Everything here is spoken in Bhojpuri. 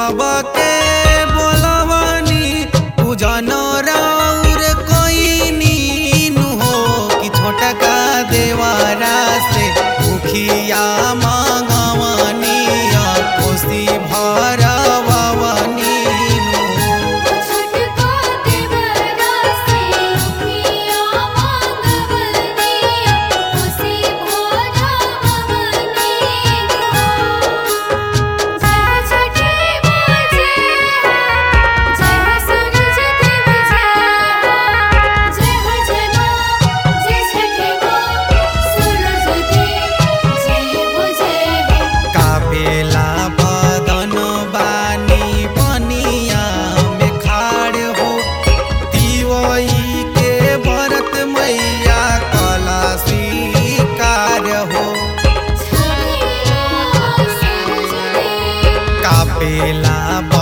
सबके बोलवनी पूजन राउर कोई नीनु हो कि छोटका देवरा से मुखिया मांगवनी कोसी भरवनी छोटका देवरा से मुखिया मांगवनी कोसी भरवनी जय छठी माँ जय हो सूरज देव जय हो जय माँ जय छठी माँ सूरज देव जय हो काबेला बदन बानी बनिया में खाड़ हो तिवई के भरत मैया कला स्वीकार हो छठी माँ सूरज देव काबेला